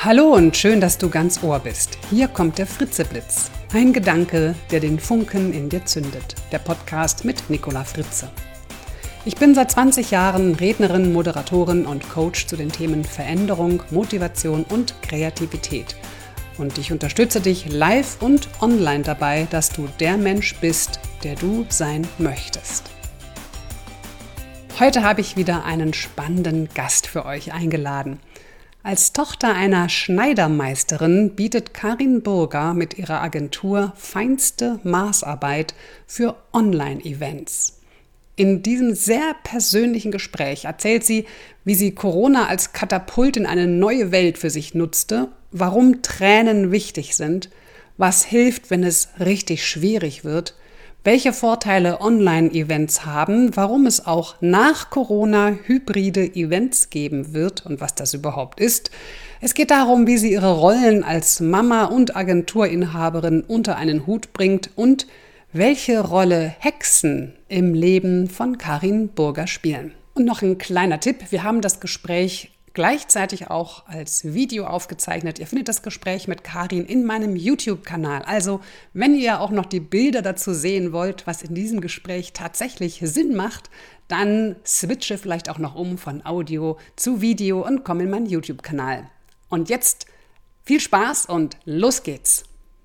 Hallo und schön, dass du ganz Ohr bist. Hier kommt der Fritzeblitz. Ein Gedanke, der den Funken in dir zündet. Der Podcast mit Nicola Fritze. Ich bin seit 20 Jahren Rednerin, Moderatorin und Coach zu den Themen Veränderung, Motivation und Kreativität. Und ich unterstütze dich live und online dabei, dass du der Mensch bist, der du sein möchtest. Heute habe ich wieder einen spannenden Gast für euch eingeladen. Als Tochter einer Schneidermeisterin bietet Karin Burger mit ihrer Agentur feinste Maßarbeit für Online-Events. In diesem sehr persönlichen Gespräch erzählt sie, wie sie Corona als Katapult in eine neue Welt für sich nutzte, warum Tränen wichtig sind, was hilft, wenn es richtig schwierig wird, welche Vorteile Online-Events haben, warum es auch nach Corona hybride Events geben wird und was das überhaupt ist. Es geht darum, wie sie ihre Rollen als Mama und Agenturinhaberin unter einen Hut bringt und welche Rolle Hexen im Leben von Karin Burger spielen. Und noch ein kleiner Tipp, wir haben das Gespräch gleichzeitig auch als Video aufgezeichnet. Ihr findet das Gespräch mit Karin in meinem YouTube-Kanal. Also, wenn ihr auch noch die Bilder dazu sehen wollt, was in diesem Gespräch tatsächlich Sinn macht, dann switche vielleicht auch noch um von Audio zu Video und komm in meinen YouTube-Kanal. Und jetzt viel Spaß und los geht's!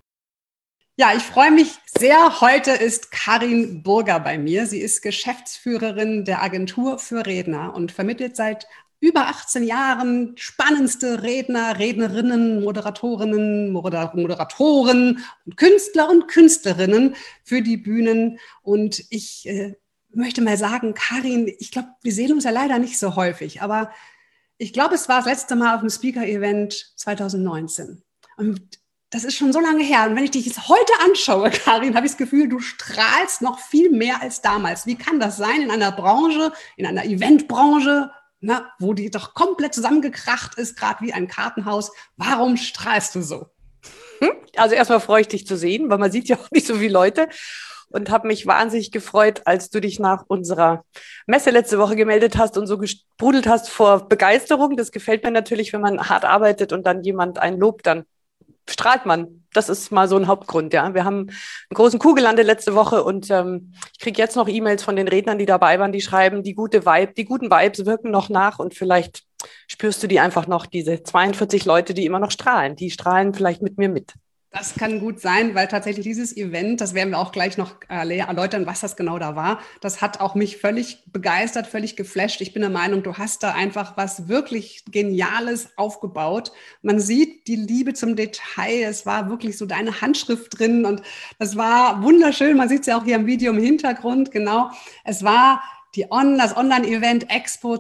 Ja, ich freue mich sehr. Heute ist Karin Burger bei mir. Sie ist Geschäftsführerin der Agentur für Redner und vermittelt seit über 18 Jahren spannendste Redner, Rednerinnen, Moderatorinnen, Moderatoren und Künstler und Künstlerinnen für die Bühnen. Und ich möchte mal sagen, Karin, ich glaube, wir sehen uns ja leider nicht so häufig, aber ich glaube, es war das letzte Mal auf dem Speaker-Event 2019. Und das ist schon so lange her. Und wenn ich dich jetzt heute anschaue, Karin, habe ich das Gefühl, du strahlst noch viel mehr als damals. Wie kann das sein in einer Branche, in einer Eventbranche, wo die doch komplett zusammengekracht ist, gerade wie ein Kartenhaus? Warum strahlst du so? Also erstmal freue ich dich zu sehen, weil man sieht ja auch nicht so viele Leute. Und habe mich wahnsinnig gefreut, als du dich nach unserer Messe letzte Woche gemeldet hast und so gesprudelt hast vor Begeisterung. Das gefällt mir natürlich, wenn man hart arbeitet und dann jemand einen lobt, dann strahlt man. Das ist mal so ein Hauptgrund, ja. Wir haben einen großen Coup gelandet letzte Woche und ich kriege jetzt noch E-Mails von den Rednern, die dabei waren, die schreiben, die guten Vibes wirken noch nach und vielleicht spürst du die einfach noch, diese 42 Leute, die immer noch strahlen. Die strahlen vielleicht mit mir mit. Das kann gut sein, weil tatsächlich dieses Event, das werden wir auch gleich noch erläutern, was das genau da war, das hat auch mich völlig begeistert, völlig geflasht. Ich bin der Meinung, du hast da einfach was wirklich Geniales aufgebaut. Man sieht die Liebe zum Detail, es war wirklich so deine Handschrift drin und das war wunderschön. Man sieht es ja auch hier im Video im Hintergrund, genau. Es war das Online-Event Expo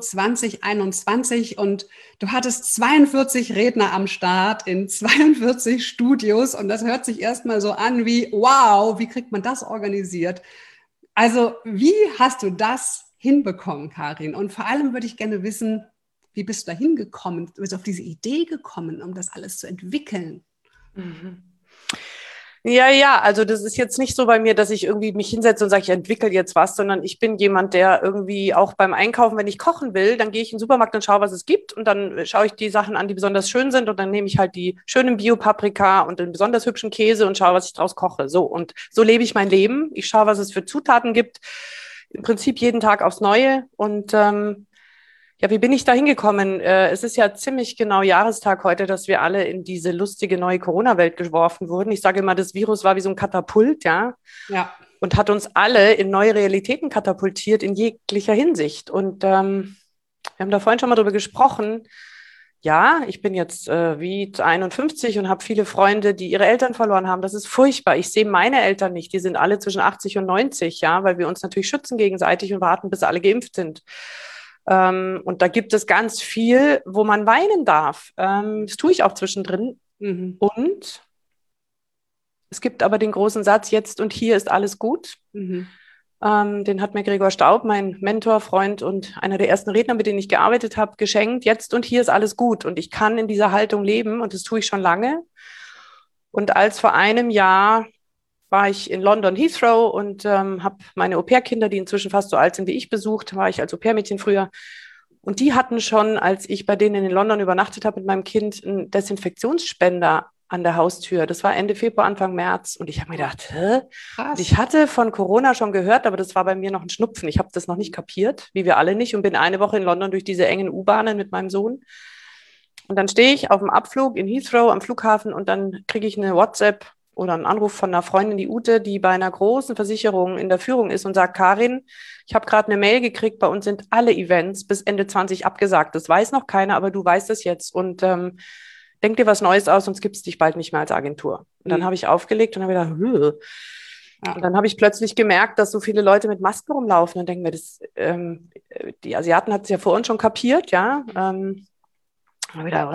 2021 und du hattest 42 Redner am Start in 42 Studios und das hört sich erstmal so an wie, wow, wie kriegt man das organisiert? Also wie hast du das hinbekommen, Karin? Und vor allem würde ich gerne wissen, wie bist du da hingekommen, bist du auf diese Idee gekommen, um das alles zu entwickeln? Mhm. Ja, also das ist jetzt nicht so bei mir, dass ich irgendwie mich hinsetze und sage, ich entwickle jetzt was, sondern ich bin jemand, der irgendwie auch beim Einkaufen, wenn ich kochen will, dann gehe ich in den Supermarkt und schaue, was es gibt und dann schaue ich die Sachen an, die besonders schön sind und dann nehme ich halt die schönen Bio-Paprika und den besonders hübschen Käse und schaue, was ich draus koche. So, und so lebe ich mein Leben. Ich schaue, was es für Zutaten gibt, im Prinzip jeden Tag aufs Neue und ja, wie bin ich da hingekommen? Es ist ja ziemlich genau Jahrestag heute, dass wir alle in diese lustige neue Corona-Welt geworfen wurden. Ich sage immer, das Virus war wie so ein Katapult, ja, und hat uns alle in neue Realitäten katapultiert in jeglicher Hinsicht. Und wir haben da vorhin schon mal drüber gesprochen. Ja, ich bin jetzt wie 51 und habe viele Freunde, die ihre Eltern verloren haben. Das ist furchtbar. Ich sehe meine Eltern nicht. Die sind alle zwischen 80 und 90, ja, weil wir uns natürlich schützen gegenseitig und warten, bis alle geimpft sind. Und da gibt es ganz viel, wo man weinen darf. Das tue ich auch zwischendrin. Mhm. Und es gibt aber den großen Satz, jetzt und hier ist alles gut. Mhm. Den hat mir Gregor Staub, mein Mentor, Freund und einer der ersten Redner, mit denen ich gearbeitet habe, geschenkt. Jetzt und hier ist alles gut. Und ich kann in dieser Haltung leben und das tue ich schon lange. Und als vor einem Jahr war ich in London Heathrow und habe meine Au-pair-Kinder, die inzwischen fast so alt sind wie ich, besucht, war ich als Au-pair-Mädchen früher. Und die hatten schon, als ich bei denen in London übernachtet habe mit meinem Kind, einen Desinfektionsspender an der Haustür. Das war Ende Februar, Anfang März. Und ich habe mir gedacht, hä? Und ich hatte von Corona schon gehört, aber das war bei mir noch ein Schnupfen. Ich habe das noch nicht kapiert, wie wir alle nicht. Und bin eine Woche in London durch diese engen U-Bahnen mit meinem Sohn. Und dann stehe ich auf dem Abflug in Heathrow am Flughafen und dann kriege ich eine WhatsApp oder einen Anruf von einer Freundin, die Ute, die bei einer großen Versicherung in der Führung ist und sagt, Karin, ich habe gerade eine Mail gekriegt, bei uns sind alle Events bis Ende 20 abgesagt. Das weiß noch keiner, aber du weißt es jetzt. Und denk dir was Neues aus, sonst gibt es dich bald nicht mehr als Agentur. Und dann habe ich aufgelegt und habe gedacht, ja. Und dann habe ich plötzlich gemerkt, dass so viele Leute mit Masken rumlaufen und denken mir, die Asiaten hatten es ja vor uns schon kapiert, ja. Und wieder,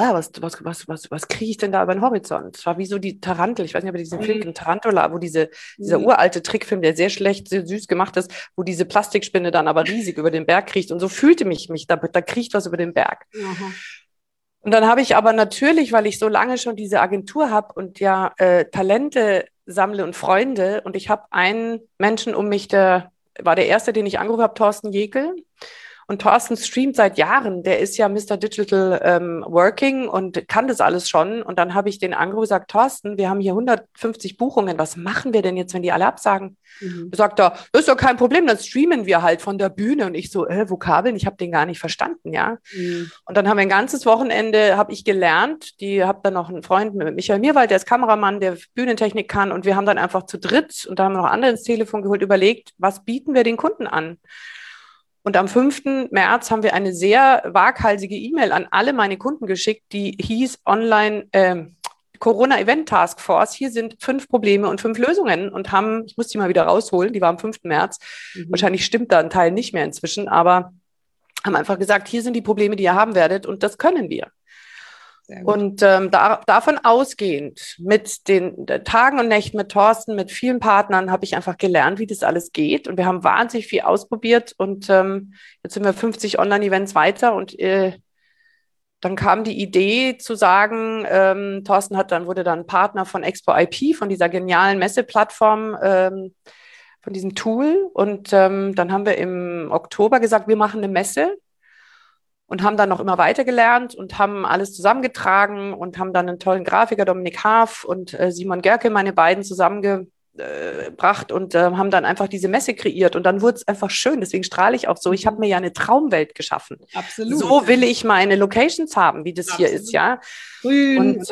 was kriege ich denn da über den Horizont? Es war wie so die Tarantel, ich weiß nicht, ob ihr diesen Film kennt, Tarantula, wo dieser uralte Trickfilm, der sehr schlecht, sehr süß gemacht ist, wo diese Plastikspinne dann aber riesig über den Berg kriecht. Und so fühlte mich da kriecht was über den Berg. Mhm. Und dann habe ich aber natürlich, weil ich so lange schon diese Agentur habe und ja Talente sammle und Freunde, und ich habe einen Menschen um mich, der war der erste, den ich angerufen habe, Thorsten Jekyll. Und Thorsten streamt seit Jahren, der ist ja Mr. Digital Working und kann das alles schon. Und dann habe ich den angerufen und gesagt, Thorsten, wir haben hier 150 Buchungen, was machen wir denn jetzt, wenn die alle absagen? Sagt er, das ist doch kein Problem, dann streamen wir halt von der Bühne. Und ich so, Vokabeln, ich habe den gar nicht verstanden, ja. Und dann haben wir ein ganzes Wochenende, habe ich gelernt, habe dann noch einen Freund mit Michael Mirwald, der ist Kameramann, der Bühnentechnik kann, und wir haben dann einfach zu dritt, und da haben wir noch andere ins Telefon geholt, überlegt, was bieten wir den Kunden an? Und am 5. März haben wir eine sehr waghalsige E-Mail an alle meine Kunden geschickt, die hieß Online Corona Event Task Force. Hier sind 5 Probleme und 5 Lösungen, und ich muss die mal wieder rausholen, die war am 5. März. Wahrscheinlich stimmt da ein Teil nicht mehr inzwischen, aber haben einfach gesagt, hier sind die Probleme, die ihr haben werdet, und das können wir. Und davon ausgehend, mit den Tagen und Nächten mit Thorsten, mit vielen Partnern, habe ich einfach gelernt, wie das alles geht. Und wir haben wahnsinnig viel ausprobiert. Und jetzt sind wir 50 Online-Events weiter. Und dann kam die Idee zu sagen, Thorsten wurde dann Partner von Expo IP, von dieser genialen Messeplattform, von diesem Tool. Und dann haben wir im Oktober gesagt, wir machen eine Messe. Und haben dann noch immer weiter gelernt und haben alles zusammengetragen und haben dann einen tollen Grafiker, Dominik Haaf, und Simon Gerke, meine beiden, zusammengebracht und haben dann einfach diese Messe kreiert. Und dann wurde es einfach schön. Deswegen strahle ich auch so. Ich habe mir ja eine Traumwelt geschaffen. Absolut. So will ich meine Locations haben, wie das hier ist, ja. Grün. Und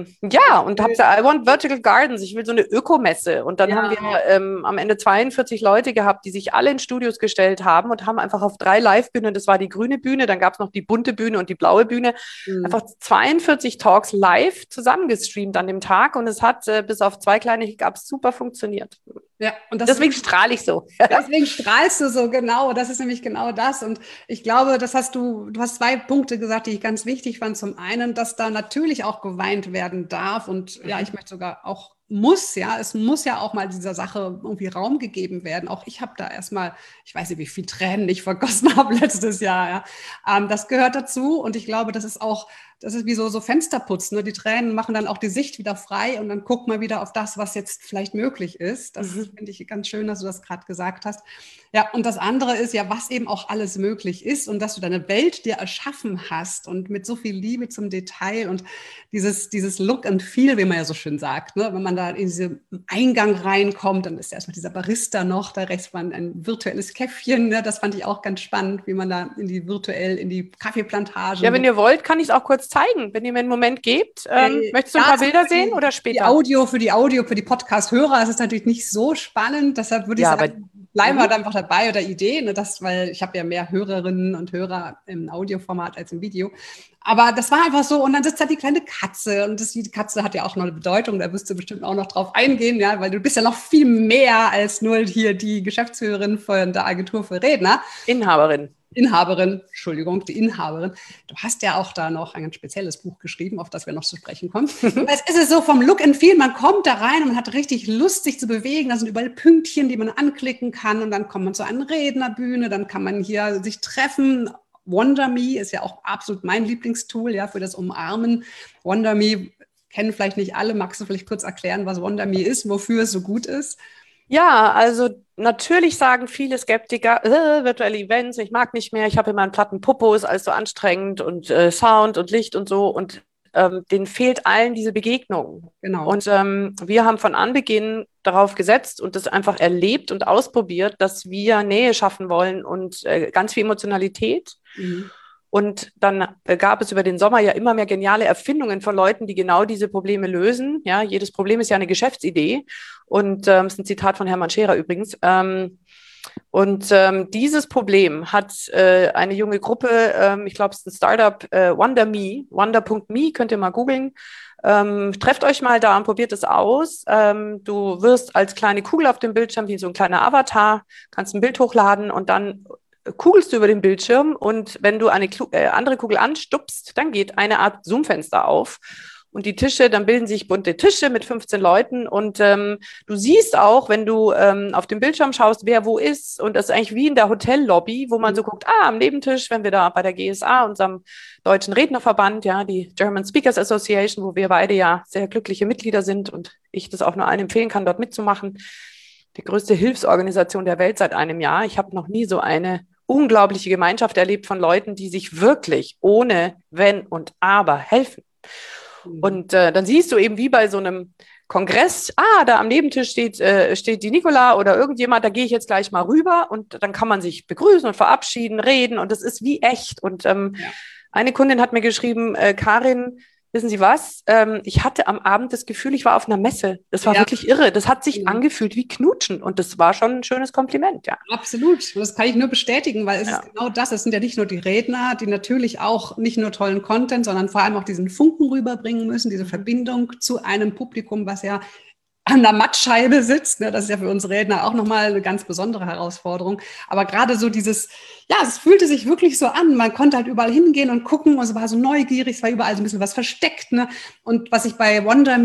und habe gesagt, I want vertical gardens. Ich will so eine Ökomesse. Und dann haben wir am Ende 42 Leute gehabt, die sich alle in Studios gestellt haben und haben einfach auf 3 Live-Bühnen, das war die grüne Bühne, dann gab es noch die bunte Bühne und die blaue Bühne, einfach 42 Talks live zusammengestreamt an dem Tag, und es hat bis auf 2 kleine Hiccups super funktioniert. Ja, und deswegen strahle ich so. Deswegen strahlst du so, genau. Das ist nämlich genau das. Und ich glaube, du hast 2 Punkte gesagt, die ich ganz wichtig fand. Zum einen, dass da natürlich auch geweint werden darf, und ja, ich möchte sogar auch es muss ja auch mal dieser Sache irgendwie Raum gegeben werden. Auch ich habe da erstmal, ich weiß nicht, wie viel Tränen ich vergossen habe letztes Jahr. Ja. Das gehört dazu, und ich glaube, das ist wie so Fensterputzen. Ne? Die Tränen machen dann auch die Sicht wieder frei, und dann guck mal wieder auf das, was jetzt vielleicht möglich ist. Das finde ich ganz schön, dass du das gerade gesagt hast. Ja, und das andere ist ja, was eben auch alles möglich ist, und dass du deine Welt dir erschaffen hast, und mit so viel Liebe zum Detail und dieses Look and Feel, wie man ja so schön sagt, ne? Wenn man da in diesen Eingang reinkommt, dann ist erstmal dieser Barista noch, da rechts war ein virtuelles Käffchen, ne? Das fand ich auch ganz spannend, wie man da virtuell in die Kaffeeplantage. Ja, wenn ihr wollt, kann ich es auch kurz zeigen, wenn ihr mir einen Moment gebt. Möchtest du ein paar Bilder sehen oder später? Für die Podcast-Hörer ist es natürlich nicht so spannend, deshalb würde ich sagen, bleiben wir einfach dabei oder Ideen, ne? Weil ich habe ja mehr Hörerinnen und Hörer im Audioformat als im Video. Aber das war einfach so, und dann sitzt da die kleine Katze, und die Katze hat ja auch noch eine Bedeutung, da wirst du bestimmt auch noch drauf eingehen, ja, weil du bist ja noch viel mehr als nur hier die Geschäftsführerin von der Agentur für Redner. Inhaberin, Entschuldigung, die Inhaberin. Du hast ja auch da noch ein spezielles Buch geschrieben, auf das wir noch zu sprechen kommen. Es ist so vom Look and Feel, man kommt da rein und man hat richtig Lust, sich zu bewegen. Da sind überall Pünktchen, die man anklicken kann, und dann kommt man zu einer Rednerbühne, dann kann man hier sich treffen. WonderMe ist ja auch absolut mein Lieblingstool, ja, für das Umarmen. WonderMe kennen vielleicht nicht alle. Magst du vielleicht kurz erklären, was WonderMe ist, wofür es so gut ist? Ja, also natürlich sagen viele Skeptiker, virtuelle Events, ich mag nicht mehr, ich habe immer einen platten Popo, ist alles so anstrengend und Sound und Licht und so und denen fehlt allen diese Begegnung. Genau. Und wir haben von Anbeginn darauf gesetzt und das einfach erlebt und ausprobiert, dass wir Nähe schaffen wollen und ganz viel Emotionalität. Mhm. Und dann gab es über den Sommer ja immer mehr geniale Erfindungen von Leuten, die genau diese Probleme lösen. Ja, jedes Problem ist ja eine Geschäftsidee. Und das ist ein Zitat von Hermann Scherer übrigens. Dieses Problem hat eine junge Gruppe, ich glaube, es ist ein Startup, Wonder.me, könnt ihr mal googeln. Trefft euch mal da und probiert es aus. Du wirst als kleine Kugel auf dem Bildschirm, wie so ein kleiner Avatar, kannst ein Bild hochladen und dann kugelst du über den Bildschirm und wenn du eine andere Kugel anstupst, dann geht eine Art Zoom-Fenster auf. Und die Tische, dann bilden sich bunte Tische mit 15 Leuten und du siehst auch, wenn du auf dem Bildschirm schaust, wer wo ist und das ist eigentlich wie in der Hotellobby, wo man so guckt, am Nebentisch, wenn wir da bei der GSA, unserem deutschen Rednerverband, ja, die German Speakers Association, wo wir beide ja sehr glückliche Mitglieder sind und ich das auch nur allen empfehlen kann, dort mitzumachen. Die größte Hilfsorganisation der Welt seit einem Jahr. Ich habe noch nie so eine unglaubliche Gemeinschaft erlebt von Leuten, die sich wirklich ohne Wenn und Aber helfen. Und dann siehst du eben wie bei so einem Kongress, da am Nebentisch steht die Nicola oder irgendjemand, da gehe ich jetzt gleich mal rüber und dann kann man sich begrüßen und verabschieden, reden und das ist wie echt. Und eine Kundin hat mir geschrieben, Karin, wissen Sie was? Ich hatte am Abend das Gefühl, ich war auf einer Messe. Das war wirklich irre. Das hat sich angefühlt wie Knutschen und das war schon ein schönes Kompliment, ja. Absolut. Und das kann ich nur bestätigen, weil es ist genau das. Es sind ja nicht nur die Redner, die natürlich auch nicht nur tollen Content, sondern vor allem auch diesen Funken rüberbringen müssen, diese Verbindung zu einem Publikum, was ja an der Mattscheibe sitzt. Ne? Das ist ja für uns Redner auch nochmal eine ganz besondere Herausforderung. Aber gerade so dieses, es fühlte sich wirklich so an. Man konnte halt überall hingehen und gucken und es war so neugierig, es war überall so ein bisschen was versteckt. Ne? Und was ich bei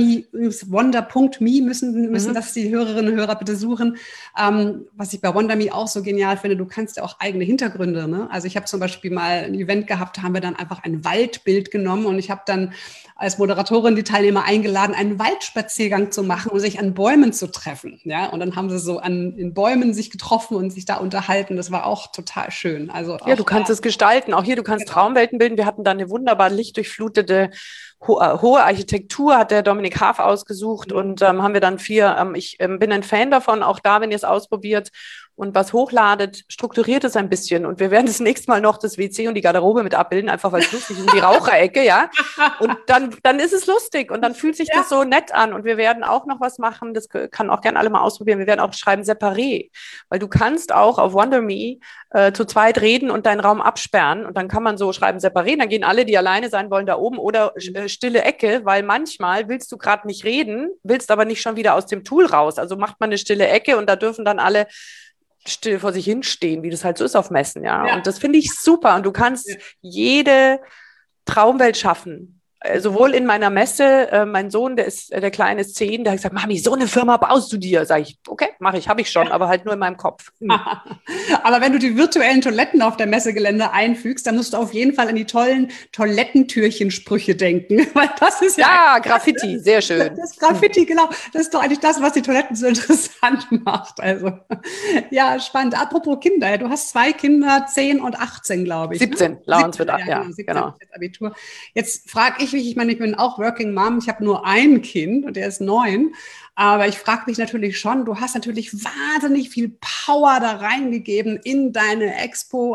Wonder.me müssen das die Hörerinnen und Hörer bitte suchen, was ich bei Wonder.me auch so genial finde, du kannst ja auch eigene Hintergründe. Ne? Also ich habe zum Beispiel mal ein Event gehabt, da haben wir dann einfach ein Waldbild genommen und ich habe dann als Moderatorin die Teilnehmer eingeladen, einen Waldspaziergang zu machen und sich an Bäumen zu treffen. Ja? Und dann haben sie so in Bäumen sich getroffen und sich da unterhalten. Das war auch total schön. Also ja, du kannst es gestalten. Auch hier, du kannst Traumwelten bilden. Wir hatten da eine wunderbar lichtdurchflutete hohe Architektur, hat der Dominik Haaf ausgesucht und haben wir dann ich bin ein Fan davon, auch da, wenn ihr es ausprobiert und was hochladet, strukturiert es ein bisschen und wir werden das nächste Mal noch das WC und die Garderobe mit abbilden, einfach weil es lustig ist und die Raucherecke, ja, und dann ist es lustig und dann fühlt sich das so nett an und wir werden auch noch was machen, das kann auch gerne alle mal ausprobieren, wir werden auch schreiben separé, weil du kannst auch auf Wonder.me zu zweit reden und deinen Raum absperren und dann kann man so schreiben separé, dann gehen alle, die alleine sein wollen, da oben oder stille Ecke, weil manchmal willst du gerade nicht reden, willst aber nicht schon wieder aus dem Tool raus. Also macht man eine stille Ecke und da dürfen dann alle still vor sich hinstehen, wie das halt so ist auf Messen, ja. Und das finde ich super. Und du kannst jede Traumwelt schaffen. Sowohl in meiner Messe, mein Sohn, der Kleine ist 10, der hat gesagt, Mami, so eine Firma baust du dir. Sag ich, okay, mache ich, habe ich schon, aber halt nur in meinem Kopf. Aber wenn du die virtuellen Toiletten auf der Messegelände einfügst, dann musst du auf jeden Fall an die tollen Toilettentürchensprüche denken. Weil das ist Graffiti, sehr schön. Das Graffiti, genau. Das ist doch eigentlich das, was die Toiletten so interessant macht. Also, ja, spannend. Apropos Kinder, du hast 2 Kinder, 10 und 18, glaube ich. 17, ne? Lawrence wird genau. Abitur. Jetzt frage ich mich, ich meine, ich bin auch Working Mom, ich habe nur ein Kind und der ist 9. Aber ich frage mich natürlich schon, du hast natürlich wahnsinnig viel Power da reingegeben in deine Expo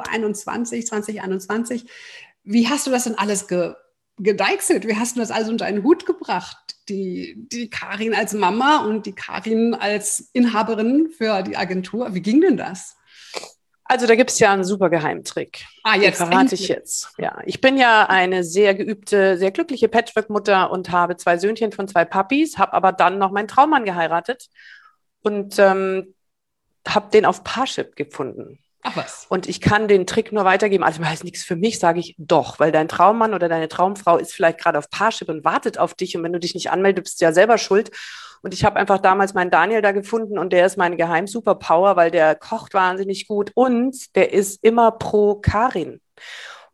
2021. Wie hast du das denn alles gedeichselt? Wie hast du das alles unter einen Hut gebracht? Die Karin als Mama und die Karin als Inhaberin für die Agentur. Wie ging denn das? Also da gibt es ja einen super Geheimtrick. Jetzt den verrate ich jetzt. Ja, ich bin ja eine sehr geübte, sehr glückliche Patchwork-Mutter und habe 2 Söhnchen von 2 Papis, habe aber dann noch meinen Traummann geheiratet und habe den auf Parship gefunden. Ach was. Und ich kann den Trick nur weitergeben. Also das heißt nichts für mich, sage ich doch, weil dein Traummann oder deine Traumfrau ist vielleicht gerade auf Parship und wartet auf dich und wenn du dich nicht anmeldest, bist du ja selber schuld. Und ich habe einfach damals meinen Daniel da gefunden und der ist meine Geheim-Superpower, weil der kocht wahnsinnig gut und der ist immer pro Karin.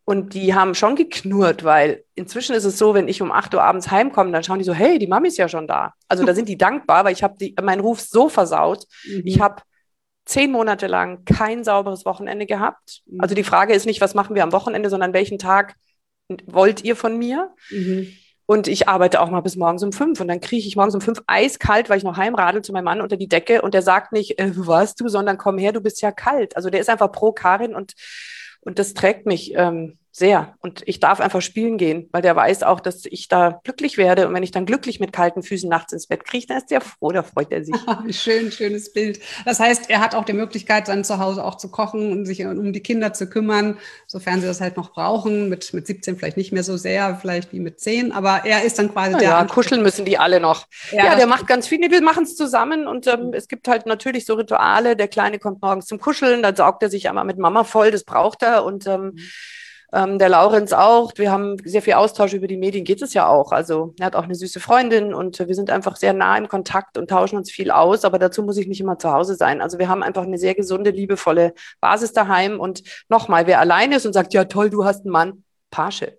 Und die haben schon geknurrt, weil inzwischen ist es so, wenn ich um 8 Uhr abends heimkomme, dann schauen die so, hey, die Mami ist ja schon da. Also da sind die dankbar, weil ich habe meinen Ruf so versaut. Ich habe 10 Monate lang kein sauberes Wochenende gehabt. Also die Frage ist nicht, was machen wir am Wochenende, sondern welchen Tag wollt ihr von mir? Und ich arbeite auch mal bis morgens um 5 und dann kriege ich morgens um 5 eiskalt, weil ich noch heimradel zu meinem Mann unter die Decke und der sagt nicht, wo warst du, sondern komm her, du bist ja kalt. Also der ist einfach pro Karin und das trägt mich sehr. Und ich darf einfach spielen gehen, weil der weiß auch, dass ich da glücklich werde. Und wenn ich dann glücklich mit kalten Füßen nachts ins Bett kriege, dann ist der froh, da freut er sich. Wie schön, schönes Bild. Das heißt, er hat auch die Möglichkeit, dann zu Hause auch zu kochen und sich um die Kinder zu kümmern, sofern sie das halt noch brauchen. Mit 17 vielleicht nicht mehr so sehr, vielleicht wie mit 10, aber er ist dann quasi der. Ja, kuscheln müssen die alle noch. Ja, der macht ganz viel. Wir machen es zusammen und es gibt halt natürlich so Rituale. Der Kleine kommt morgens zum Kuscheln, dann saugt er sich einmal mit Mama voll, das braucht er und der Laurenz auch. Wir haben sehr viel Austausch über die Medien, geht es ja auch. Also er hat auch eine süße Freundin und wir sind einfach sehr nah im Kontakt und tauschen uns viel aus, aber dazu muss ich nicht immer zu Hause sein. Also wir haben einfach eine sehr gesunde, liebevolle Basis daheim und nochmal, wer alleine ist und sagt, ja toll, du hast einen Mann, Parship.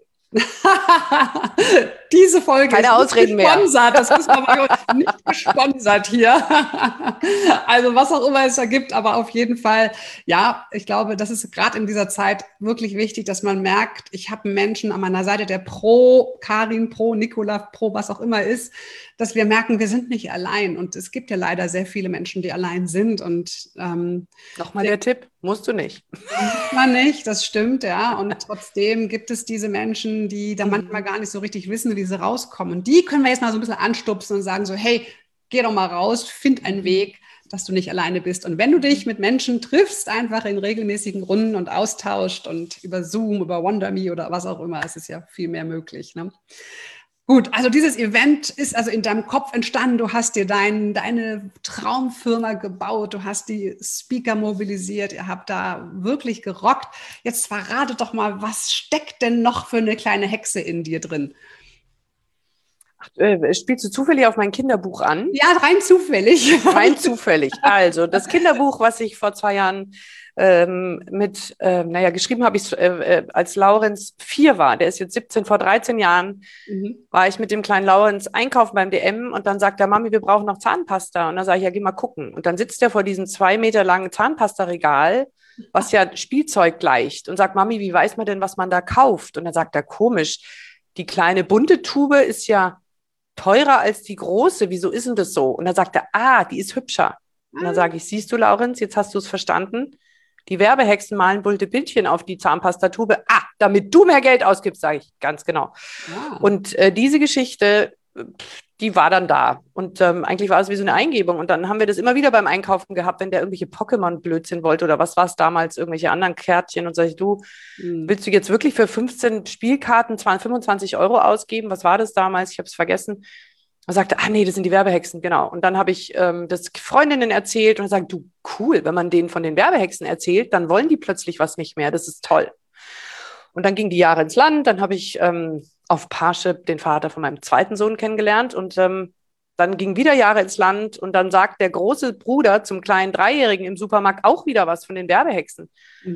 Diese Folge keine ist Ausreden nicht gesponsert. mehr. Das müssen wir mal nicht gesponsert hier. Also was auch immer es da gibt, aber auf jeden Fall, ja, ich glaube, das ist gerade in dieser Zeit wirklich wichtig, dass man merkt, ich habe einen Menschen an meiner Seite, der pro Karin, pro Nicola, pro was auch immer ist, dass wir merken, wir sind nicht allein. Und es gibt ja leider sehr viele Menschen, die allein sind. Und nochmal der Tipp, musst du nicht. Muss man nicht, das stimmt, ja. Und trotzdem gibt es diese Menschen, die da manchmal gar nicht so richtig wissen, wie sie rauskommen. Und die können wir jetzt mal so ein bisschen anstupsen und sagen so, hey, geh doch mal raus, find einen Weg, dass du nicht alleine bist. Und wenn du dich mit Menschen triffst, einfach in regelmäßigen Runden und austauscht und über Zoom, über WonderMe oder was auch immer, es ist ja viel mehr möglich, ne? Gut, also dieses Event ist also in deinem Kopf entstanden. Du hast dir deine Traumfirma gebaut, du hast die Speaker mobilisiert, ihr habt da wirklich gerockt. Jetzt verrate doch mal, was steckt denn noch für eine kleine Hexe in dir drin? Spielst du zufällig auf mein Kinderbuch an? Ja, rein zufällig. Rein zufällig. Also das Kinderbuch, was ich vor 2 Jahren geschrieben habe, als Laurenz 4 war. Der ist jetzt 17, vor 13 Jahren war ich mit dem kleinen Laurenz einkaufen beim DM und dann sagt er, Mami, wir brauchen noch Zahnpasta. Und dann sage ich, ja, geh mal gucken. Und dann sitzt er vor diesem 2 Meter langen Zahnpasta-Regal, was ja Spielzeug gleicht und sagt, Mami, wie weiß man denn, was man da kauft? Und dann sagt er, komisch, die kleine bunte Tube ist ja teurer als die große. Wieso ist denn das so? Und dann sagt er, die ist hübscher. Und dann sage ich, siehst du, Laurenz, jetzt hast du es verstanden. Die Werbehexen malen bunte Bildchen auf die Zahnpastatube. Damit du mehr Geld ausgibst, sage ich, ganz genau. Ja. Und diese Geschichte, die war dann da. Und eigentlich war es wie so eine Eingebung. Und dann haben wir das immer wieder beim Einkaufen gehabt, wenn der irgendwelche Pokémon-Blödsinn wollte oder was war es damals, irgendwelche anderen Kärtchen. Und sage ich, du, willst du jetzt wirklich für 15 Spielkarten 25 € ausgeben? Was war das damals? Ich habe es vergessen. Er sagte, nee, das sind die Werbehexen, genau. Und dann habe ich das Freundinnen erzählt und er sagt, du, cool, wenn man denen von den Werbehexen erzählt, dann wollen die plötzlich was nicht mehr, das ist toll. Und dann gingen die Jahre ins Land, dann habe ich auf Parship den Vater von meinem zweiten Sohn kennengelernt und dann gingen wieder Jahre ins Land und dann sagt der große Bruder zum kleinen 3-Jährigen im Supermarkt auch wieder was von den Werbehexen.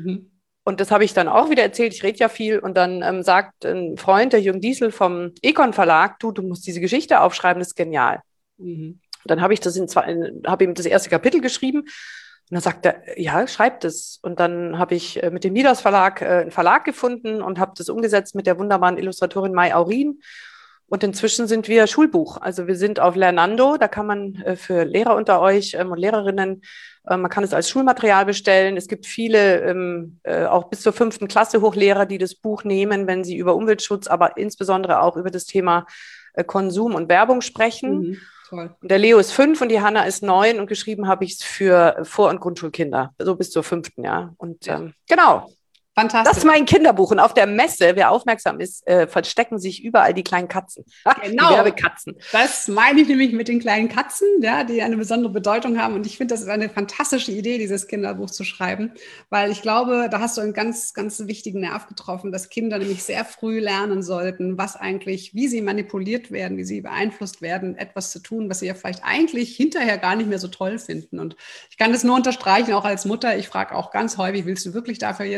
Und das habe ich dann auch wieder erzählt, ich rede ja viel und dann sagt ein Freund, der Jürgen Diesel vom Econ Verlag, du musst diese Geschichte aufschreiben, das ist genial. Dann habe ich habe ihm das erste Kapitel geschrieben und dann sagt er, ja, schreib das. Und dann habe ich mit dem Midas Verlag einen Verlag gefunden und habe das umgesetzt mit der wunderbaren Illustratorin Mai Aurin. Und inzwischen sind wir Schulbuch. Also wir sind auf Lernando, da kann man für Lehrer unter euch und Lehrerinnen, man kann es als Schulmaterial bestellen. Es gibt viele, auch bis zur 5. Klasse Hochlehrer, die das Buch nehmen, wenn sie über Umweltschutz, aber insbesondere auch über das Thema Konsum und Werbung sprechen. Toll. Und der Leo ist 5 und die Hanna ist 9 und geschrieben habe ich es für Vor- und Grundschulkinder, so bis zur 5. Ja. Und genau. Fantastisch. Das ist mein Kinderbuch. Und auf der Messe, wer aufmerksam ist, verstecken sich überall die kleinen Katzen. Genau. Die Werbekatzen. Das meine ich nämlich mit den kleinen Katzen, ja, die eine besondere Bedeutung haben. Und ich finde, das ist eine fantastische Idee, dieses Kinderbuch zu schreiben, weil ich glaube, da hast du einen ganz, ganz wichtigen Nerv getroffen, dass Kinder nämlich sehr früh lernen sollten, wie sie manipuliert werden, wie sie beeinflusst werden, etwas zu tun, was sie ja vielleicht eigentlich hinterher gar nicht mehr so toll finden. Und ich kann das nur unterstreichen, auch als Mutter. Ich frage auch ganz häufig, willst du wirklich dafür jetzt so und so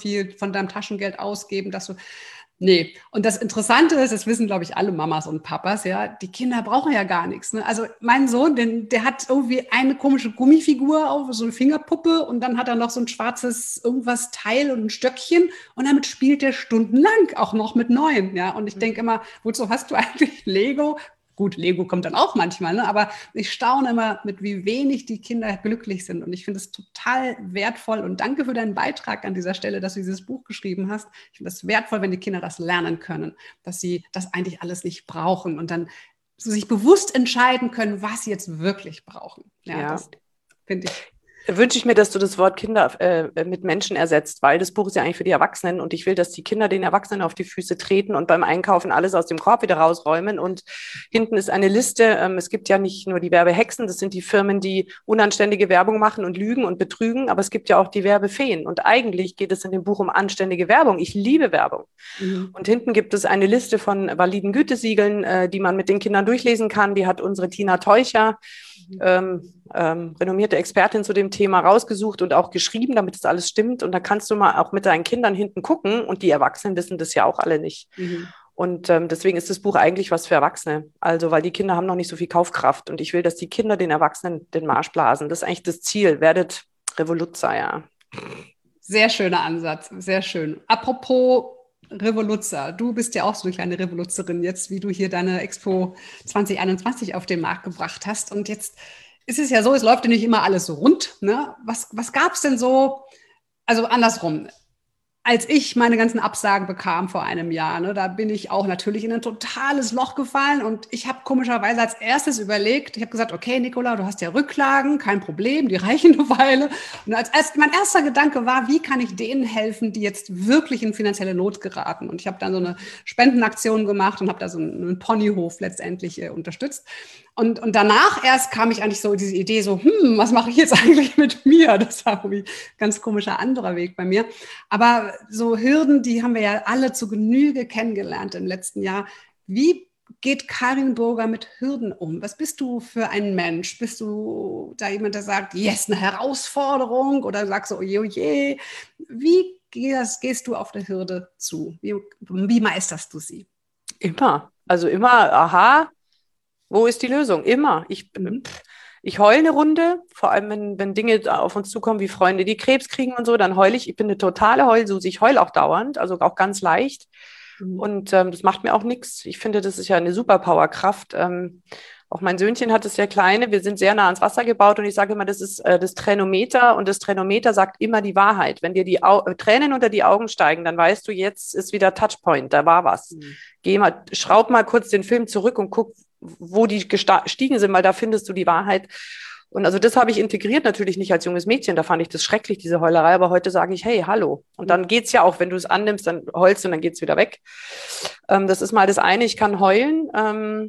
viel von deinem Taschengeld ausgeben, dass du... Nee. Und das Interessante ist, das wissen, glaube ich, alle Mamas und Papas, ja, die Kinder brauchen ja gar nichts. Ne? Also mein Sohn, der hat irgendwie eine komische Gummifigur auf, so eine Fingerpuppe und dann hat er noch so ein schwarzes irgendwas Teil und ein Stöckchen und damit spielt er stundenlang, auch noch mit neuen. Ja? Und ich denke immer, wozu hast du eigentlich Lego? Gut, Lego kommt dann auch manchmal, ne? Aber ich staune immer, mit wie wenig die Kinder glücklich sind. Und ich finde es total wertvoll. Und danke für deinen Beitrag an dieser Stelle, dass du dieses Buch geschrieben hast. Ich finde es wertvoll, wenn die Kinder das lernen können, dass sie das eigentlich alles nicht brauchen und dann so sich bewusst entscheiden können, was sie jetzt wirklich brauchen. Ja. Das finde ich. Wünsche ich mir, dass du das Wort Kinder mit Menschen ersetzt, weil das Buch ist ja eigentlich für die Erwachsenen und ich will, dass die Kinder den Erwachsenen auf die Füße treten und beim Einkaufen alles aus dem Korb wieder rausräumen. Und hinten ist eine Liste. Es gibt ja nicht nur die Werbehexen, das sind die Firmen, die unanständige Werbung machen und lügen und betrügen, aber es gibt ja auch die Werbefeen. Und eigentlich geht es in dem Buch um anständige Werbung. Ich liebe Werbung. Und hinten gibt es eine Liste von validen Gütesiegeln, die man mit den Kindern durchlesen kann. Die hat unsere Tina Teucher, renommierte Expertin zu dem Thema, rausgesucht und auch geschrieben, damit das alles stimmt. Und da kannst du mal auch mit deinen Kindern hinten gucken und die Erwachsenen wissen das ja auch alle nicht. Und deswegen ist das Buch eigentlich was für Erwachsene. Also, weil die Kinder haben noch nicht so viel Kaufkraft und ich will, dass die Kinder den Erwachsenen den Marsch blasen. Das ist eigentlich das Ziel. Werdet Revoluzzer, ja. Sehr schöner Ansatz, sehr schön. Apropos Revoluzzer, du bist ja auch so eine kleine Revoluzerin jetzt, wie du hier deine Expo 2021 auf den Markt gebracht hast. Und jetzt ist es ja so, es läuft ja nicht immer alles so rund. Ne? Was gab es denn so, also andersrum, als ich meine ganzen Absagen bekam vor einem Jahr, ne, da bin ich auch natürlich in ein totales Loch gefallen und ich habe komischerweise als erstes überlegt, ich habe gesagt, okay, Nicola, du hast ja Rücklagen, kein Problem, die reichen eine Weile. Und mein erster Gedanke war, wie kann ich denen helfen, die jetzt wirklich in finanzielle Not geraten? Und ich habe dann so eine Spendenaktion gemacht und habe da so einen Ponyhof letztendlich unterstützt. Und danach erst kam ich eigentlich so diese Idee so, was mache ich jetzt eigentlich mit mir? Das war irgendwie ein ganz komischer anderer Weg bei mir. Aber so Hürden, die haben wir ja alle zu Genüge kennengelernt im letzten Jahr. Wie geht Karin Burger mit Hürden um? Was bist du für ein Mensch? Bist du da jemand, der sagt, yes, eine Herausforderung? Oder sagst du, oje, oje? Wie gehst du auf der Hürde zu? Wie meisterst du sie? Immer. Also immer, aha, wo ist die Lösung? Immer. Ich heule eine Runde, vor allem wenn Dinge auf uns zukommen wie Freunde, die Krebs kriegen und so, dann heule ich. Ich bin eine totale Heulsuse. Ich heule auch dauernd, also auch ganz leicht. Und das macht mir auch nichts. Ich finde, das ist ja eine Superpowerkraft. Auch mein Söhnchen hat es sehr kleine. Wir sind sehr nah ans Wasser gebaut und ich sage immer, das ist das Tränometer und das Tränometer sagt immer die Wahrheit. Wenn dir die Tränen unter die Augen steigen, dann weißt du, jetzt ist wieder Touchpoint, da war was. Schraub mal kurz den Film zurück und guck, wo die gestiegen sind, weil da findest du die Wahrheit. Und also das habe ich integriert, natürlich nicht als junges Mädchen, da fand ich das schrecklich, diese Heulerei, aber heute sage ich, hey, hallo. Und dann geht's ja auch, wenn du es annimmst, dann heulst du und dann geht's wieder weg. Das ist mal das eine, ich kann heulen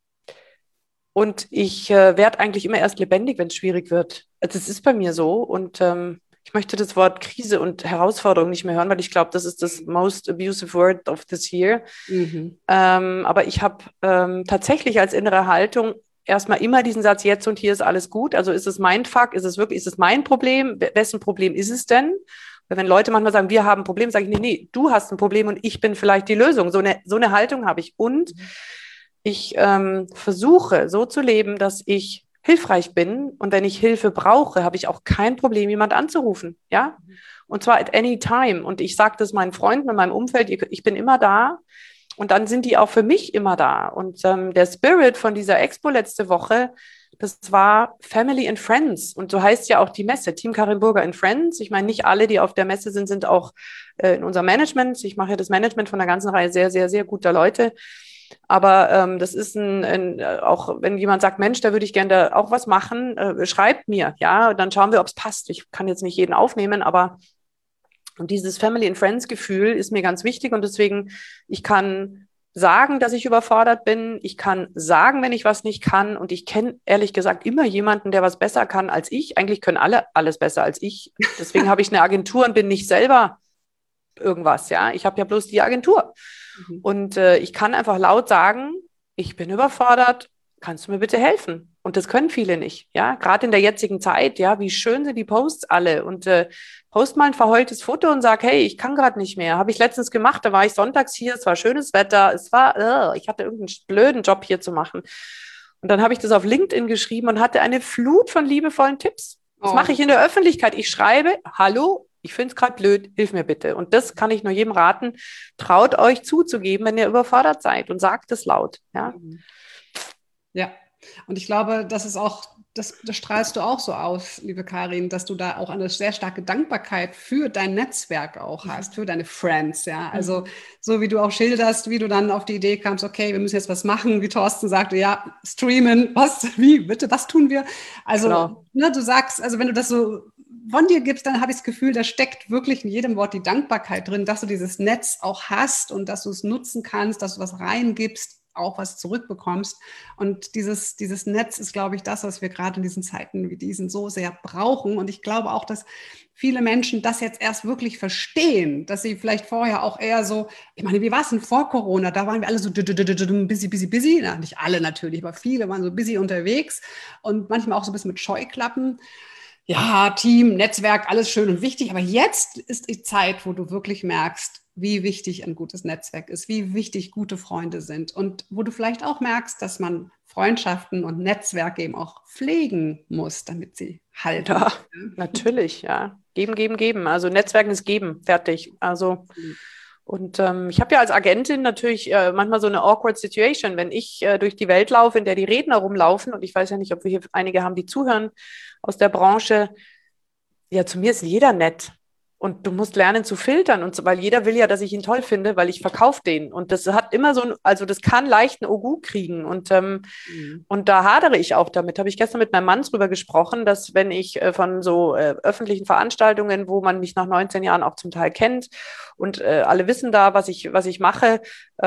und ich werde eigentlich immer erst lebendig, wenn es schwierig wird. Also das ist bei mir so und ich möchte das Wort Krise und Herausforderung nicht mehr hören, weil ich glaube, das ist das most abusive word of this year. Aber ich habe tatsächlich als innere Haltung erstmal immer diesen Satz, jetzt und hier ist alles gut. Also ist es mein Fuck? Ist es mein Problem? Wessen Problem ist es denn? Weil wenn Leute manchmal sagen, wir haben ein Problem, sage ich, nee, du hast ein Problem und ich bin vielleicht die Lösung. So eine Haltung habe ich. Und ich versuche so zu leben, dass ich hilfreich bin und wenn ich Hilfe brauche, habe ich auch kein Problem, jemand anzurufen, ja? Und zwar at any time. Und ich sage das meinen Freunden und meinem Umfeld, ich bin immer da und dann sind die auch für mich immer da. Und der Spirit von dieser Expo letzte Woche, das war Family and Friends und so heißt ja auch die Messe, Team Karin Burger and Friends. Ich meine, nicht alle, die auf der Messe sind auch in unserem Management. Ich mache ja das Management von einer ganzen Reihe sehr, sehr, sehr guter Leute. Aber das ist auch wenn jemand sagt, Mensch, da würde ich gerne da auch was machen, schreibt mir, ja, dann schauen wir, ob es passt. Ich kann jetzt nicht jeden aufnehmen, aber dieses Family and Friends Gefühl ist mir ganz wichtig und deswegen, ich kann sagen, dass ich überfordert bin, ich kann sagen, wenn ich was nicht kann und ich kenne ehrlich gesagt immer jemanden, der was besser kann als ich. Eigentlich können alle alles besser als ich. Deswegen habe ich eine Agentur und bin nicht selber irgendwas, ja. Ich habe ja bloß die Agentur. Und ich kann einfach laut sagen, ich bin überfordert, kannst du mir bitte helfen? Und das können viele nicht, ja, gerade in der jetzigen Zeit, ja, wie schön sind die Posts alle und post mal ein verheultes Foto und sag, hey, ich kann gerade nicht mehr. Habe ich letztens gemacht, da war ich sonntags hier, es war schönes Wetter, ich hatte irgendeinen blöden Job hier zu machen. Und dann habe ich das auf LinkedIn geschrieben und hatte eine Flut von liebevollen Tipps. Das mache ich in der Öffentlichkeit. Ich schreibe, hallo, ich finde es gerade blöd, hilf mir bitte. Und das kann ich nur jedem raten, traut euch zuzugeben, wenn ihr überfordert seid und sagt es laut. Ja, ja. Und ich glaube, das ist auch, das strahlst du auch so aus, liebe Karin, dass du da auch eine sehr starke Dankbarkeit für dein Netzwerk auch hast, für deine Friends, ja. Also so wie du auch schilderst, wie du dann auf die Idee kamst, okay, wir müssen jetzt was machen, wie Thorsten sagte, ja, streamen, was, wie, bitte, was tun wir? Also, genau. Ne, du sagst, also wenn du das so von dir gibst, dann habe ich das Gefühl, da steckt wirklich in jedem Wort die Dankbarkeit drin, dass du dieses Netz auch hast und dass du es nutzen kannst, dass du was reingibst, auch was zurückbekommst. Und dieses Netz ist, glaube ich, das, was wir gerade in diesen Zeiten wie diesen so sehr brauchen. Und ich glaube auch, dass viele Menschen das jetzt erst wirklich verstehen, dass sie vielleicht vorher auch eher so, ich meine, wie war es denn vor Corona? Da waren wir alle so busy. Na, nicht alle natürlich, aber viele waren so busy unterwegs und manchmal auch so ein bisschen mit Scheuklappen. Ja, Team, Netzwerk, alles schön und wichtig. Aber jetzt ist die Zeit, wo du wirklich merkst, wie wichtig ein gutes Netzwerk ist, wie wichtig gute Freunde sind und wo du vielleicht auch merkst, dass man Freundschaften und Netzwerke eben auch pflegen muss, damit sie halten. Ja, natürlich, ja. Geben. Also Netzwerken ist geben, fertig. Also und ich habe ja als Agentin natürlich manchmal so eine awkward Situation, wenn ich durch die Welt laufe, in der die Redner rumlaufen und ich weiß ja nicht, ob wir hier einige haben, die zuhören aus der Branche. Ja, zu mir ist jeder nett. Und du musst lernen zu filtern, und so, weil jeder will ja, dass ich ihn toll finde, weil ich verkaufe den. Und das hat immer so, also das kann leicht einen Ogu kriegen. Und da hadere ich auch damit. Habe ich gestern mit meinem Mann drüber gesprochen, dass wenn ich von so öffentlichen Veranstaltungen, wo man mich nach 19 Jahren auch zum Teil kennt und alle wissen da, was ich mache,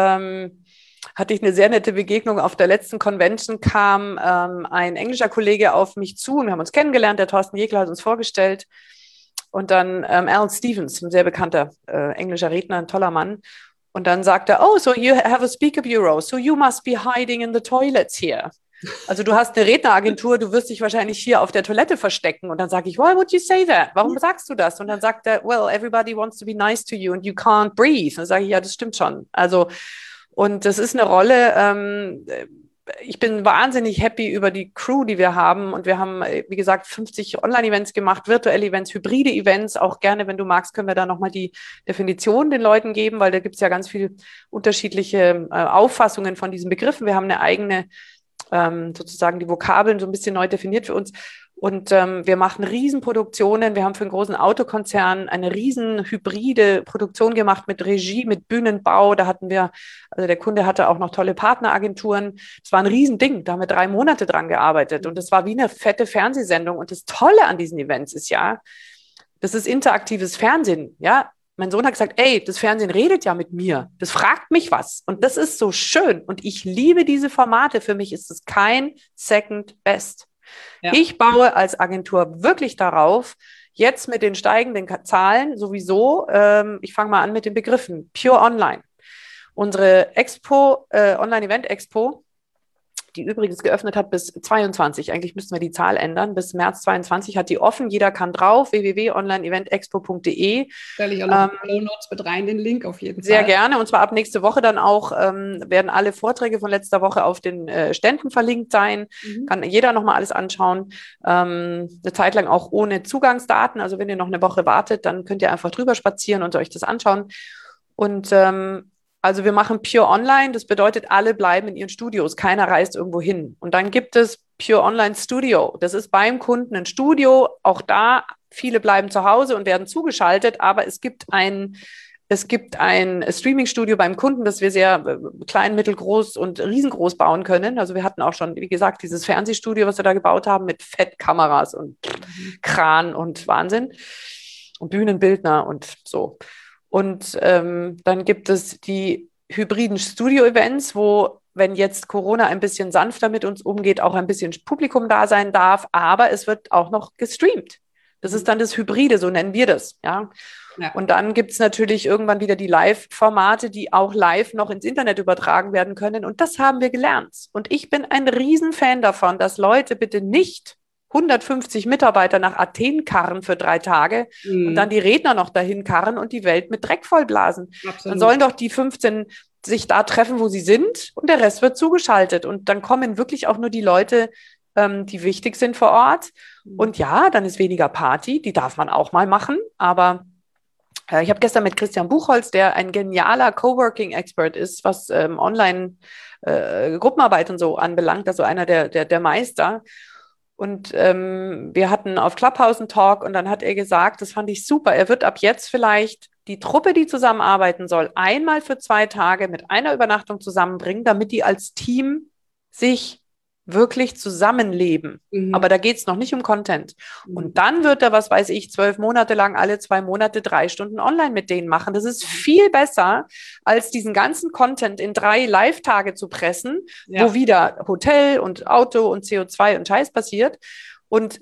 hatte ich eine sehr nette Begegnung. Auf der letzten Convention kam ein englischer Kollege auf mich zu und wir haben uns kennengelernt. Der Thorsten Jekler hat uns vorgestellt. Und dann Alan Stevens, ein sehr bekannter englischer Redner, ein toller Mann. Und dann sagt er, oh, so you have a speaker bureau, so you must be hiding in the toilets here. Also du hast eine Redneragentur, du wirst dich wahrscheinlich hier auf der Toilette verstecken. Und dann sage ich, why would you say that? Warum sagst du das? Und dann sagt er, well, everybody wants to be nice to you and you can't breathe. Und dann sage ich, ja, das stimmt schon. Also, und das ist eine Rolle, ich bin wahnsinnig happy über die Crew, die wir haben. Und wir haben, wie gesagt, 50 Online-Events gemacht, virtuelle Events, hybride Events. Auch gerne, wenn du magst, können wir da nochmal die Definition den Leuten geben, weil da gibt es ja ganz viele unterschiedliche Auffassungen von diesen Begriffen. Wir haben eine eigene, sozusagen die Vokabeln so ein bisschen neu definiert für uns. Und wir machen Riesenproduktionen. Wir haben für einen großen Autokonzern eine riesen hybride Produktion gemacht mit Regie, mit Bühnenbau. Da hatten wir, also der Kunde hatte auch noch tolle Partneragenturen. Das war ein Riesending. Da haben wir 3 Monate dran gearbeitet. Und das war wie eine fette Fernsehsendung. Und das Tolle an diesen Events ist ja, das ist interaktives Fernsehen. Ja, mein Sohn hat gesagt, ey, das Fernsehen redet ja mit mir. Das fragt mich was. Und das ist so schön. Und ich liebe diese Formate. Für mich ist es kein Second Best. Ja. Ich baue als Agentur wirklich darauf, jetzt mit den steigenden Zahlen sowieso, ich fange mal an mit den Begriffen, Pure Online. Unsere Expo, Online-Event-Expo, die übrigens geöffnet hat bis 22, eigentlich müssten wir die Zahl ändern, bis März 22 hat die offen, jeder kann drauf, www.onlineeventexpo.de. Stelle ich auch noch in die Notes mit rein, den Link auf jeden Fall. Sehr gerne, und zwar ab nächste Woche dann auch, werden alle Vorträge von letzter Woche auf den Ständen verlinkt sein, kann jeder nochmal alles anschauen, eine Zeit lang auch ohne Zugangsdaten, also wenn ihr noch eine Woche wartet, dann könnt ihr einfach drüber spazieren und euch das anschauen. Und also wir machen Pure Online, das bedeutet, alle bleiben in ihren Studios, keiner reist irgendwo hin. Und dann gibt es Pure Online Studio, das ist beim Kunden ein Studio, auch da, viele bleiben zu Hause und werden zugeschaltet, aber es gibt ein Streaming-Studio beim Kunden, das wir sehr klein, mittelgroß und riesengroß bauen können. Also wir hatten auch schon, wie gesagt, dieses Fernsehstudio, was wir da gebaut haben, mit Fettkameras und Kran und Wahnsinn und Bühnenbildner und so. Und dann gibt es die hybriden Studio-Events, wo, wenn jetzt Corona ein bisschen sanfter mit uns umgeht, auch ein bisschen Publikum da sein darf, aber es wird auch noch gestreamt. Das ist dann das Hybride, so nennen wir das, ja. Ja. Und dann gibt es natürlich irgendwann wieder die Live-Formate, die auch live noch ins Internet übertragen werden können. Und das haben wir gelernt. Und ich bin ein Riesenfan davon, dass Leute bitte nicht 150 Mitarbeiter nach Athen karren für 3 Tage und dann die Redner noch dahin karren und die Welt mit Dreck vollblasen. Absolut. Dann sollen doch die 15 sich da treffen, wo sie sind, und der Rest wird zugeschaltet. Und dann kommen wirklich auch nur die Leute, die wichtig sind vor Ort. Und ja, dann ist weniger Party, die darf man auch mal machen, aber ich habe gestern mit Christian Buchholz, der ein genialer Coworking-Expert ist, was Online-Gruppenarbeit und so anbelangt, also einer der Meister. Und wir hatten auf Clubhouse einen Talk und dann hat er gesagt, das fand ich super, er wird ab jetzt vielleicht die Truppe, die zusammenarbeiten soll, einmal für 2 Tage mit einer Übernachtung zusammenbringen, damit die als Team sich wirklich zusammenleben. Aber da geht es noch nicht um Content. Und dann wird er, was weiß ich, 12 Monate lang, alle 2 Monate 3 Stunden online mit denen machen. Das ist viel besser, als diesen ganzen Content in 3 Live-Tage zu pressen, wo wieder Hotel und Auto und CO2 und Scheiß passiert. Und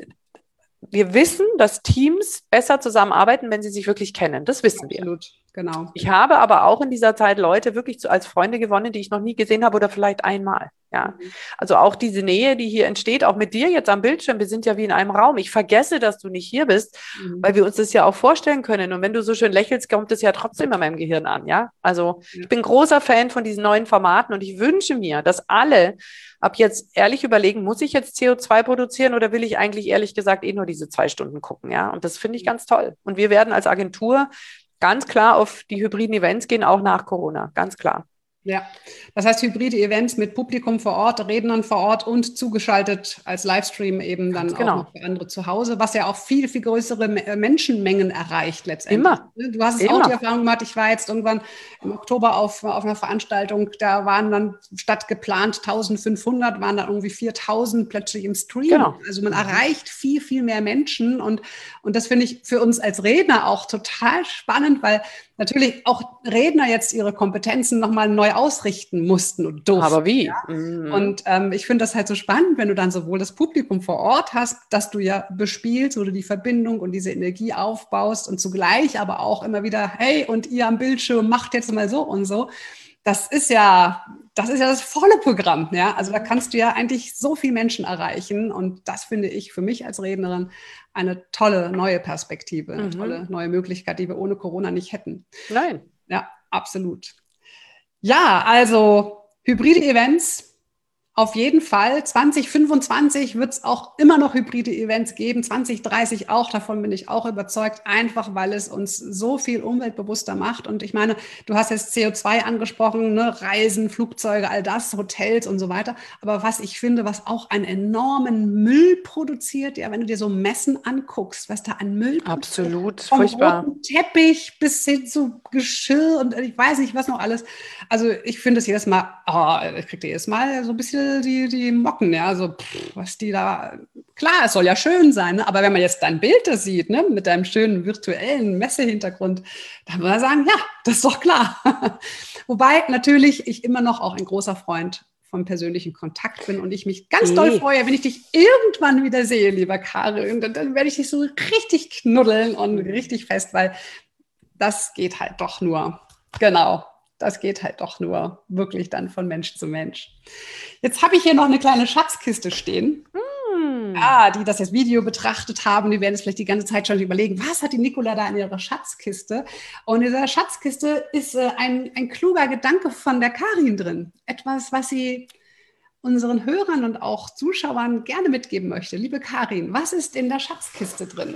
wir wissen, dass Teams besser zusammenarbeiten, wenn sie sich wirklich kennen. Das wissen wir. Absolut, genau. Ich habe aber auch in dieser Zeit Leute wirklich als Freunde gewonnen, die ich noch nie gesehen habe oder vielleicht einmal. Ja, also auch diese Nähe, die hier entsteht, auch mit dir jetzt am Bildschirm, wir sind ja wie in einem Raum. Ich vergesse, dass du nicht hier bist, weil wir uns das ja auch vorstellen können. Und wenn du so schön lächelst, kommt es ja trotzdem in meinem Gehirn an. Ja, also ich bin großer Fan von diesen neuen Formaten und ich wünsche mir, dass alle ab jetzt ehrlich überlegen, muss ich jetzt CO2 produzieren oder will ich eigentlich ehrlich gesagt nur diese 2 Stunden gucken? Ja, und das finde ich ganz toll. Und wir werden als Agentur ganz klar auf die hybriden Events gehen, auch nach Corona, ganz klar. Ja, das heißt hybride Events mit Publikum vor Ort, Rednern vor Ort und zugeschaltet als Livestream eben dann auch noch für andere zu Hause, was ja auch viel, viel größere Menschenmengen erreicht letztendlich. Immer. Du hast es auch die Erfahrung gemacht, ich war jetzt irgendwann im Oktober auf einer Veranstaltung, da waren dann statt geplant 1500, waren dann irgendwie 4000 plötzlich im Stream. Genau. Also man erreicht viel, viel mehr Menschen und das finde ich für uns als Redner auch total spannend, weil natürlich auch Redner jetzt ihre Kompetenzen nochmal neu ausrichten mussten und durften. Aber wie? Ja? Und ich finde das halt so spannend, wenn du dann sowohl das Publikum vor Ort hast, das du ja bespielst, wo du die Verbindung und diese Energie aufbaust und zugleich aber auch immer wieder, hey, und ihr am Bildschirm macht jetzt mal so und so. Das ist ja das volle Programm. Ja? Also da kannst du ja eigentlich so viele Menschen erreichen und das finde ich für mich als Rednerin eine tolle neue Perspektive, eine tolle neue Möglichkeit, die wir ohne Corona nicht hätten. Nein. Ja, absolut. Ja, also hybride Events. Auf jeden Fall. 2025 wird es auch immer noch hybride Events geben, 2030 auch, davon bin ich auch überzeugt, einfach weil es uns so viel umweltbewusster macht. Und ich meine, du hast jetzt CO2 angesprochen, ne? Reisen, Flugzeuge, all das, Hotels und so weiter. Aber was ich finde, was auch einen enormen Müll produziert, ja, wenn du dir so Messen anguckst, was da an Müll produziert. Absolut, vom furchtbar. roten Teppich bis hin zu Geschirr und ich weiß nicht, was noch alles. Also ich finde es jedes Mal, ich kriege jedes Mal so ein bisschen die Mocken, ja, so was die da, klar, es soll ja schön sein, ne? Aber wenn man jetzt dein Bild da sieht, ne, mit deinem schönen virtuellen Messehintergrund, dann würde man sagen, ja, das ist doch klar. Wobei natürlich ich immer noch auch ein großer Freund vom persönlichen Kontakt bin und ich mich ganz doll freue, wenn ich dich irgendwann wieder sehe, lieber Karin, dann werde ich dich so richtig knuddeln und richtig fest, weil das geht halt doch nur, genau. Das geht halt doch nur wirklich dann von Mensch zu Mensch. Jetzt habe ich hier noch eine kleine Schatzkiste stehen. Die das jetzt Video betrachtet haben, die werden es vielleicht die ganze Zeit schon überlegen, was hat die Nicola da in ihrer Schatzkiste? Und in dieser Schatzkiste ist ein kluger Gedanke von der Karin drin. Etwas, was sie unseren Hörern und auch Zuschauern gerne mitgeben möchte. Liebe Karin, was ist in der Schatzkiste drin?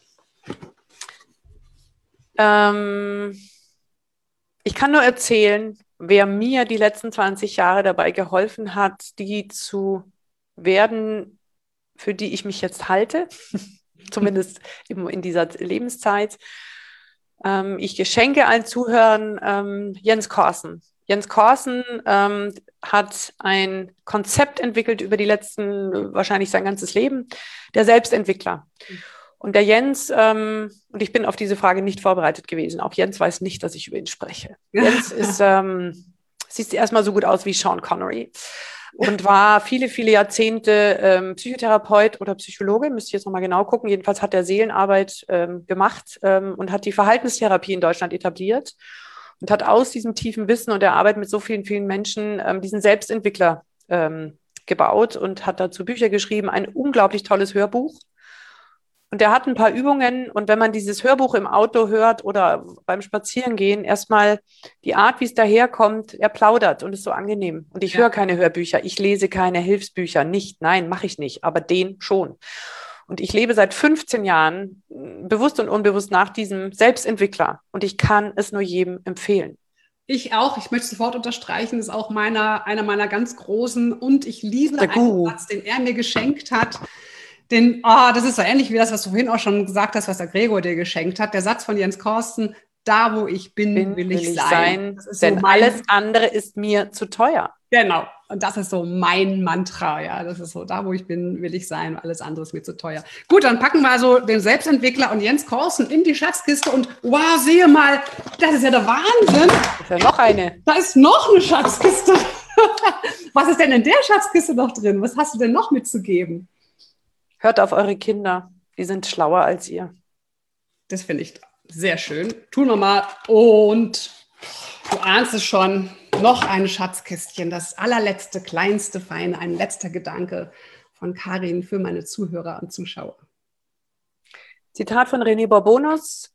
Ich kann nur erzählen, wer mir die letzten 20 Jahre dabei geholfen hat, die zu werden, für die ich mich jetzt halte, zumindest in dieser Lebenszeit. Ich schenke allen Zuhörern Jens Korsen. Jens Korsen hat ein Konzept entwickelt über die letzten, wahrscheinlich sein ganzes Leben, der Selbstentwickler. Und der Jens, und ich bin auf diese Frage nicht vorbereitet gewesen, auch Jens weiß nicht, dass ich über ihn spreche. Jens ist, sieht erstmal so gut aus wie Sean Connery. und war viele, viele Jahrzehnte Psychotherapeut oder Psychologe, müsste ich jetzt nochmal genau gucken. Jedenfalls hat er Seelenarbeit gemacht und hat die Verhaltenstherapie in Deutschland etabliert und hat aus diesem tiefen Wissen und der Arbeit mit so vielen, vielen Menschen diesen Selbstentwickler gebaut und hat dazu Bücher geschrieben, ein unglaublich tolles Hörbuch. Und der hat ein paar Übungen und wenn man dieses Hörbuch im Auto hört oder beim Spazierengehen, erstmal die Art, wie es daherkommt, er plaudert und ist so angenehm. Und ich höre keine Hörbücher, ich lese keine Hilfsbücher, nicht, nein, mache ich nicht, aber den schon. Und ich lebe seit 15 Jahren bewusst und unbewusst nach diesem Selbstentwickler und ich kann es nur jedem empfehlen. Ich auch, ich möchte sofort unterstreichen, das ist auch einer meiner ganz großen und ich liebe einen Satz, den er mir geschenkt hat. Das ist so ähnlich wie das, was du vorhin auch schon gesagt hast, was der Gregor dir geschenkt hat. Der Satz von Jens Korsten, da wo ich bin, will ich sein. Denn so alles andere ist mir zu teuer. Genau. Und das ist so mein Mantra. Ja, das ist so, da wo ich bin, will ich sein. Alles andere ist mir zu teuer. Gut, dann packen wir also den Selbstentwickler und Jens Korsten in die Schatzkiste und wow, sehe mal, das ist ja der Wahnsinn. Da ist ja noch eine. Da ist noch eine Schatzkiste. Was ist denn in der Schatzkiste noch drin? Was hast du denn noch mitzugeben? Hört auf eure Kinder, die sind schlauer als ihr. Das finde ich sehr schön. Tun wir mal. Und du ahnst es schon, noch ein Schatzkistchen, das allerletzte, kleinste, feine, ein letzter Gedanke von Karin für meine Zuhörer und Zuschauer. Zitat von René Bourbonus,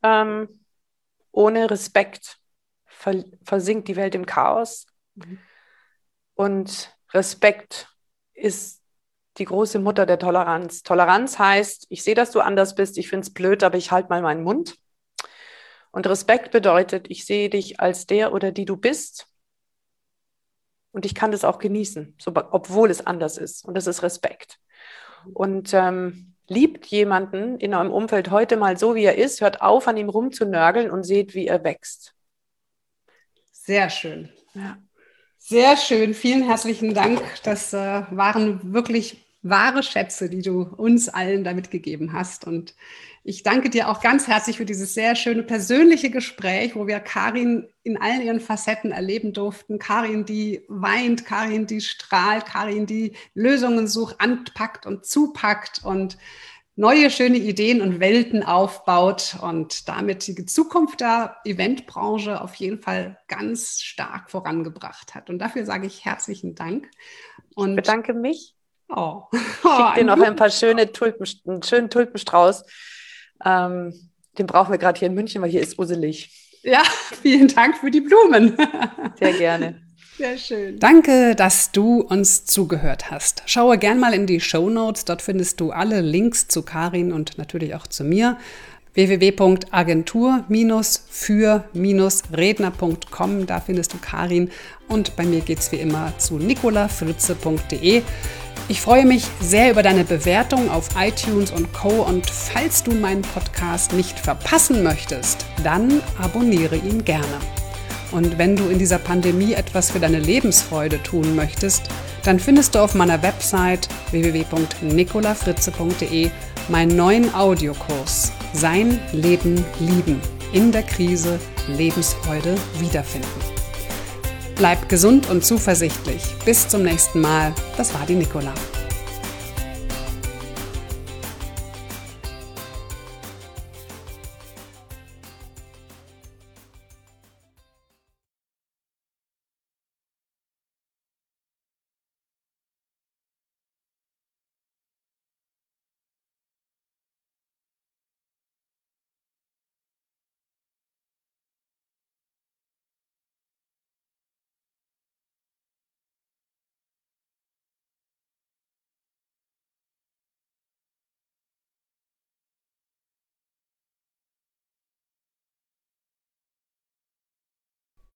ohne Respekt versinkt die Welt im Chaos. Und Respekt ist die große Mutter der Toleranz. Toleranz heißt, ich sehe, dass du anders bist, ich finde es blöd, aber ich halte mal meinen Mund. Und Respekt bedeutet, ich sehe dich als der oder die du bist und ich kann das auch genießen, obwohl es anders ist. Und das ist Respekt. Und liebt jemanden in eurem Umfeld heute mal so, wie er ist, hört auf, an ihm rumzunörgeln und seht, wie er wächst. Sehr schön. Ja. Sehr schön. Vielen herzlichen Dank. Das waren wirklich wahre Schätze, die du uns allen damit gegeben hast. Und ich danke dir auch ganz herzlich für dieses sehr schöne persönliche Gespräch, wo wir Karin in allen ihren Facetten erleben durften. Karin, die weint, Karin, die strahlt, Karin, die Lösungen sucht, anpackt und zupackt und neue schöne Ideen und Welten aufbaut und damit die Zukunft der Eventbranche auf jeden Fall ganz stark vorangebracht hat. Und dafür sage ich herzlichen Dank. Und ich bedanke mich. Ich schicke dir noch ein paar einen schönen Tulpenstrauß. Den brauchen wir gerade hier in München, weil hier ist usselig. Ja, vielen Dank für die Blumen. Sehr gerne. Sehr schön. Danke, dass du uns zugehört hast. Schaue gern mal in die Shownotes, dort findest du alle Links zu Karin und natürlich auch zu mir. www.agentur-für-redner.com, da findest du Karin und bei mir geht's wie immer zu nicolafritze.de. Ich freue mich sehr über deine Bewertung auf iTunes und Co. Und falls du meinen Podcast nicht verpassen möchtest, dann abonniere ihn gerne. Und wenn du in dieser Pandemie etwas für deine Lebensfreude tun möchtest, dann findest du auf meiner Website www.nicolafritze.de meinen neuen Audiokurs Sein Leben lieben, in der Krise Lebensfreude wiederfinden. Bleib gesund und zuversichtlich. Bis zum nächsten Mal. Das war die Nicola.